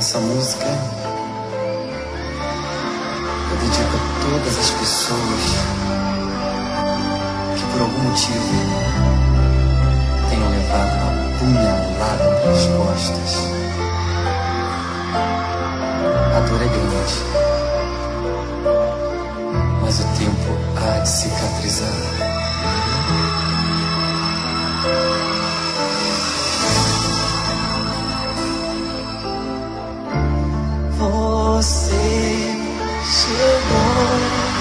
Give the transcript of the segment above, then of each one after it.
Essa música eu dedico a todas as pessoas que por algum motivo tenham levado uma punhalada pelas costas. A dor é grande, mas o tempo há de cicatrizar. Você chegou,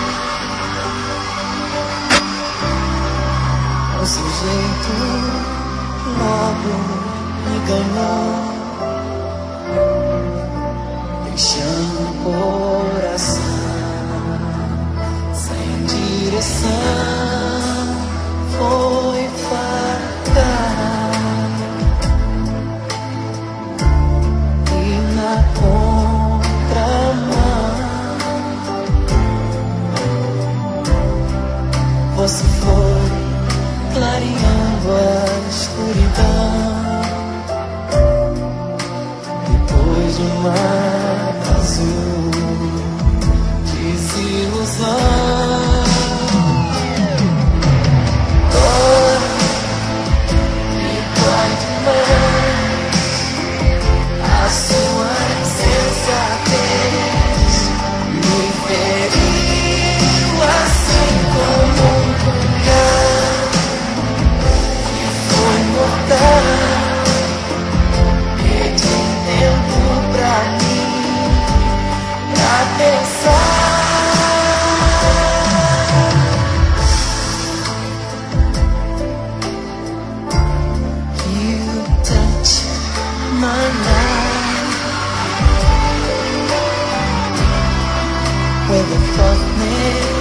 o seu jeito logo me ganhou, deixando o coração sem direção. Foi fatal e na você foi clareando a escuridão. Depois de um mar azul, desilusão. Dói, me dói demais a sua insensatez. Me feriu assim como with a thought